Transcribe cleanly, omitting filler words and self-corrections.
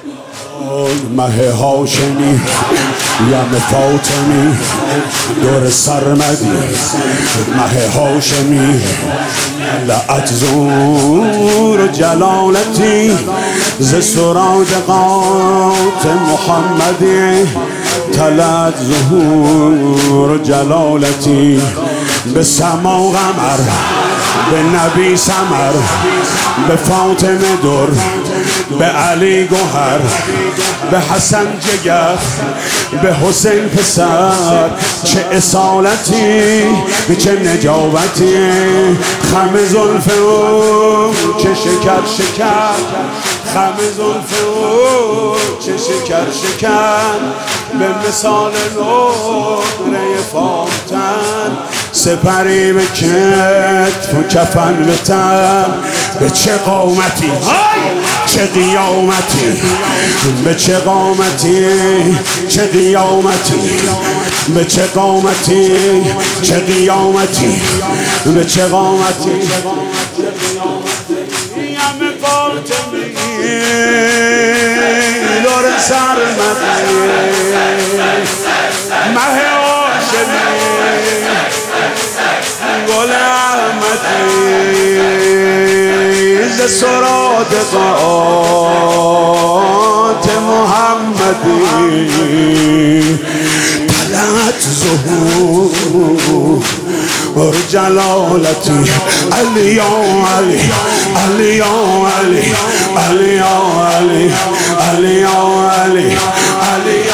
مه هاشمی یم فاطمی دور سرمدی مه هاشمی لعت زور جلالتی ز سرادقات محمدی طلعت ظهور جلالتی به سما و قمر به نبی سمر به فاطمه در به علی گوهر به حسن جگر به حسین پسر چه اصالتی چه نجابتی خم زلف او چه شکر شکر خم زلف او چه شکر شکر به مثال نقره فامتن سپری به کتف و کفن به تن به چه قامتی چه قیامتی به چه قامتی چه قیامتی به چه قامتی چه قیامتی به چه قامتی یم فاطمی دور سرمدی مه هاشمی گل احمدی ز سرادقات محمدی طلعت ظهور جلالتی علی یا علی علی یا علی علی یا علی علی یا علی علی